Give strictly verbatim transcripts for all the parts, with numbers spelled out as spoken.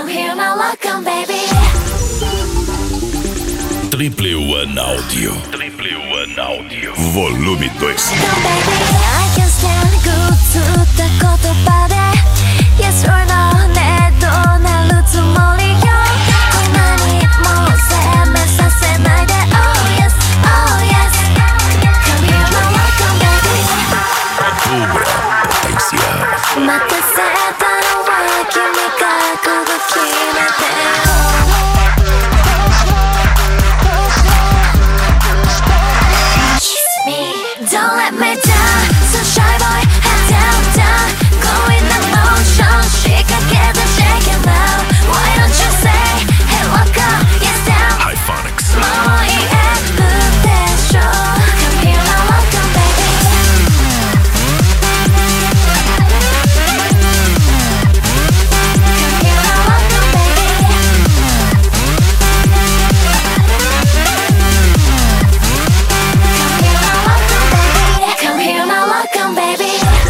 Come here now, welcome baby. Triple One Audio. Triple One Audio. Volume dois. Come baby, I can stand good to the言葉で Yes or no ねどうなるつもりよこんなにも責めさせないで Oh yes, oh yes. Come here now, welcome baby. Pura potencial. 待たせたのは君がここ決めてDon't let me down, so shy boy, head down, down. Go in the motion, shake again and shake it now. Why don't you say, hey, walk up, yes down. Hyphonics. もう言えるでしょ Come here now, welcome baby. Come here now, welcome baby. Come here now, welcome baby.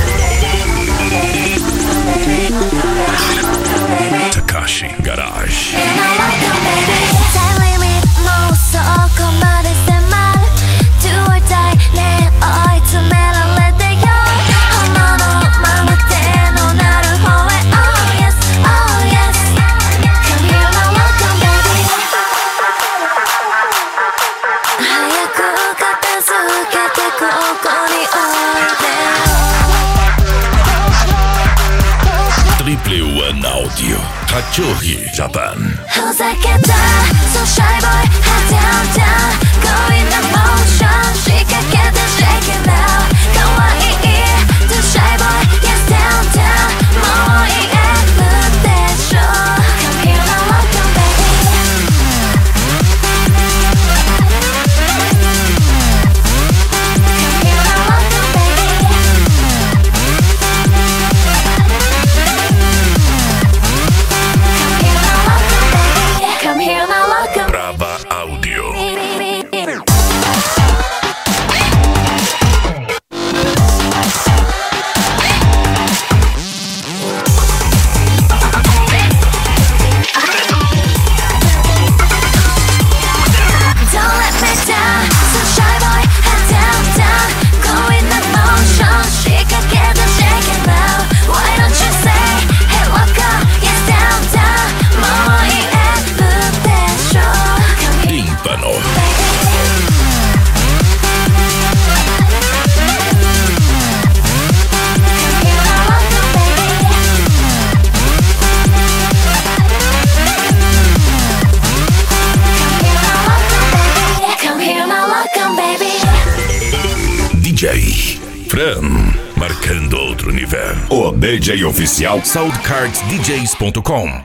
Takashi Garage. Time limit もうそこまで迫る Do or die ね追い詰められてよ炎のまま手のなる方へ Oh yes, oh yes. Come here now, welcome baby. 早く片付けてここにおいで Triple One Audio. Hachohi, Japan. ふざけた So shy boy, head down, down. Go in the motion, 仕掛けて shake it now. かわいい To shy boy, yes down, down. もう言えるでしょ Come here now, welcome baby. Come here now, welcome baby. Come here now, welcome. Brava Audio. Don't let me down, so shy boy, head down, down. Go in the motion, shake again and shake it now. Why don't you say, hey, walk up, yes down, down. more言えるでしょ Come here, Tímpano. Come here now, welcome baby. D J Fran, marcando outro nível. O D J oficial soundcards d js ponto com.